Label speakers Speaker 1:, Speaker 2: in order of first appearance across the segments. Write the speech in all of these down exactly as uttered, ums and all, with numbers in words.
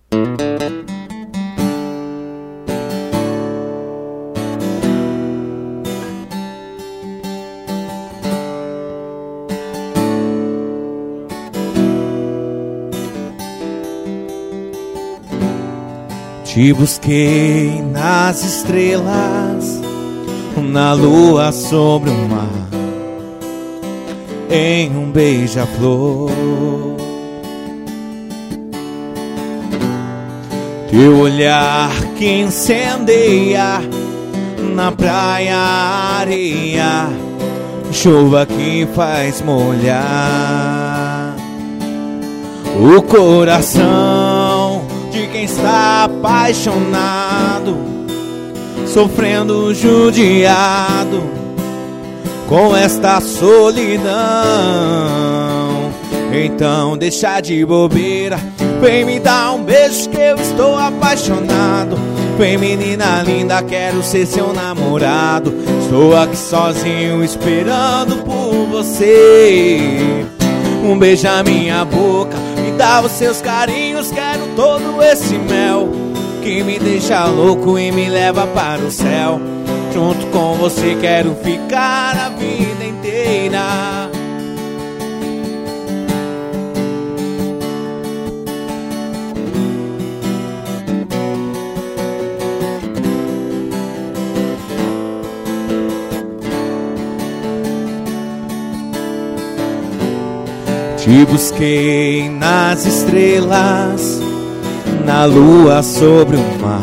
Speaker 1: Te busquei nas estrelas, na lua sobre o mar, em um beija-flor. Teu olhar que incendeia na praia, areia, chuva que faz molhar o coração de quem está apaixonado, sofrendo judiado com esta solidão. Então deixa de bobeira, vem me dar um beijo que eu estou apaixonado. Vem menina linda, quero ser seu namorado. Estou aqui sozinho esperando por você. Um beijo na minha boca, me dá os seus carinhos, quero todo esse mel que me deixa louco e me leva para o céu. Junto com você quero ficar a vida inteira. Te busquei nas estrelas, na lua sobre o mar,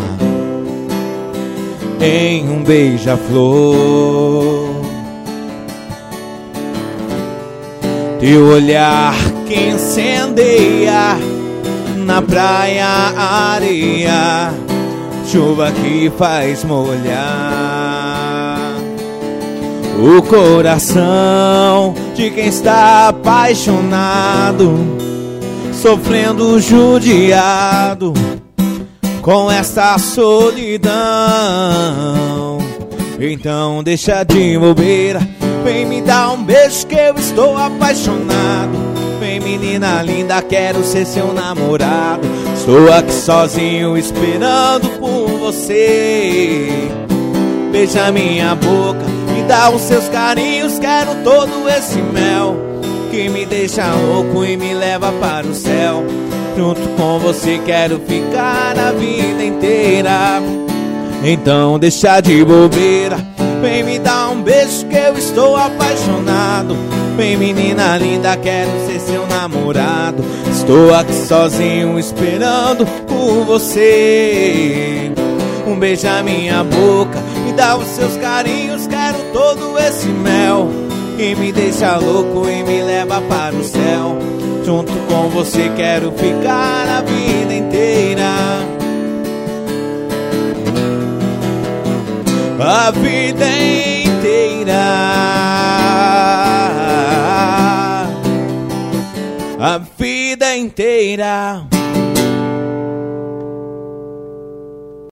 Speaker 1: em um beija-flor. Teu olhar que incendeia na praia, areia, chuva que faz molhar o coração de quem está apaixonado, sofrendo judiado com esta solidão. Então deixa de bobeira, vem me dar um beijo que eu estou apaixonado. Vem menina linda, quero ser seu namorado. Estou aqui sozinho esperando por você. Beija minha boca, me dá os seus carinhos, quero todo esse mel que me deixa louco e me leva para o céu. Junto com você quero ficar a vida inteira. Então deixa de bobeira, vem me dar um beijo que eu estou apaixonado. Vem menina linda, quero ser seu namorado. Estou aqui sozinho esperando por você. Um beijo na minha boca, me dá os seus carinhos, quero todo esse mel que me deixa louco e me leva para o céu. Junto com você quero ficar a vida inteira. A vida inteira. A vida inteira.